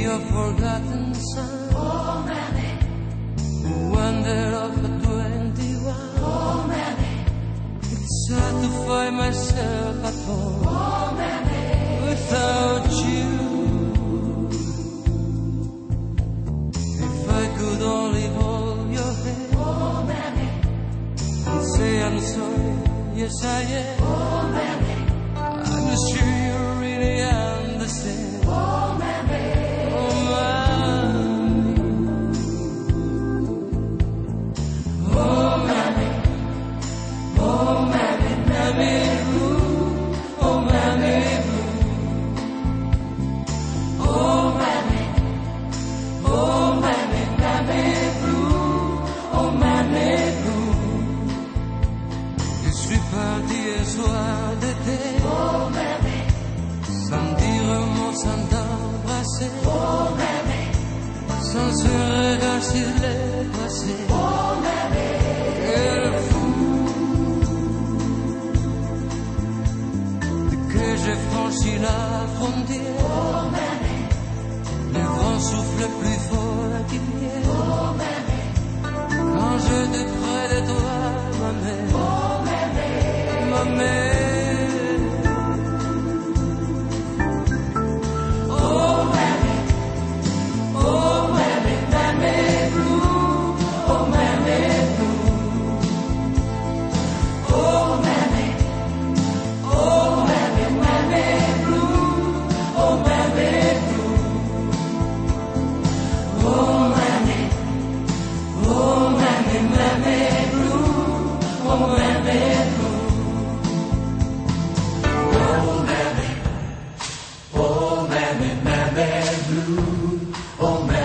your forgotten son. Oh, mammy. Who wandered off at 21. Oh, mammy. It's hard to find myself at home. Oh, mammy. Without you. If I could only hold your hand. Oh, mammy. And say I'm sorry, yes I am. Oh, mammy. I'm sure you really understand. Oh, mammy. Oh, mommy. Oh, mammy. Oh, mammy, mammy blue. Oh, mammy blue. Oh, mammy. Oh, mammy, mammy blue. Oh, mammy blue. Je suis parti un soir d'été. Oh, mammy. Sans me dire un mot, sans t'embrasser. Oh, mammy. Sans ce regard sur les passés. Oh, mammy. Quel fou que j'ai franchi la frontière. Oh, mammy. Le vent souffle plus fort qu'hier. Oh, mammy. Quand j'étais près de toi, ma mère. Oh, mammy. Ma mère. Oh, mammy. Oh, mammy, mammy blue. Oh, mammy blue. Oh, mammy. Oh, mammy, mammy blue. Oh, mammy blue. Oh, mammy. Oh, mammy, mammy blue. Oh, mammy blue. Oh, mammy. Oh, mammy, mammy blue. Oh, mammy.